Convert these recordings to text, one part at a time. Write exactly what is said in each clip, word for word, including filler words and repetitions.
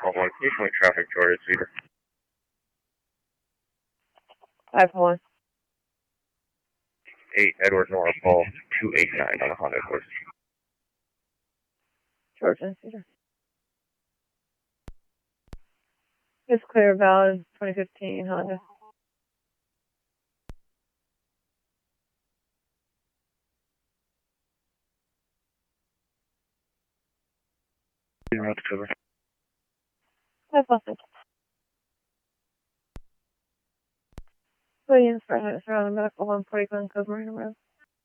Call one, please point traffic toward Cedar. five one. eight, Edward North, call two eight nine on the Honda Accord. George and Cedar. It's clear, valid, twenty fifteen Honda. Route to cover. five one. Williams, surrounding medical one forty Glen Cove Marina Road.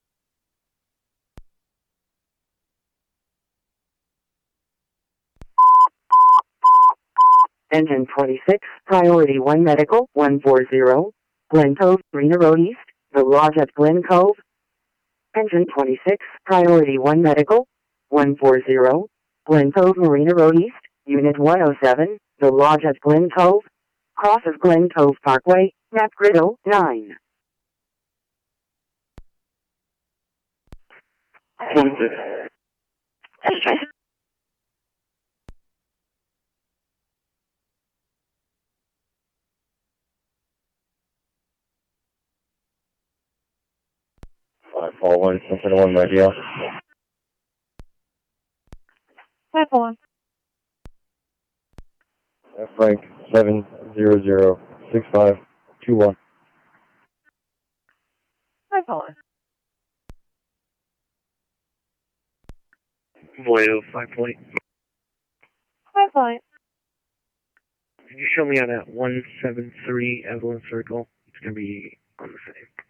Engine twenty-six, Priority one Medical, one forty, Glen Cove, Marina Road East, The Lodge at Glen Cove. Engine twenty-six, Priority one Medical, one forty, Glen Cove, Marina Road East, Unit one oh seven, The Lodge at Glen Cove. Cross of Glen Cove Parkway, Map Griddle, nine. five four one, something one, my deal. five one. Frank, seven zero zero six five two one. five one. Boyo, five point. five one. Can you show me out at one seven three Evelyn Circle? It's going to be on the same.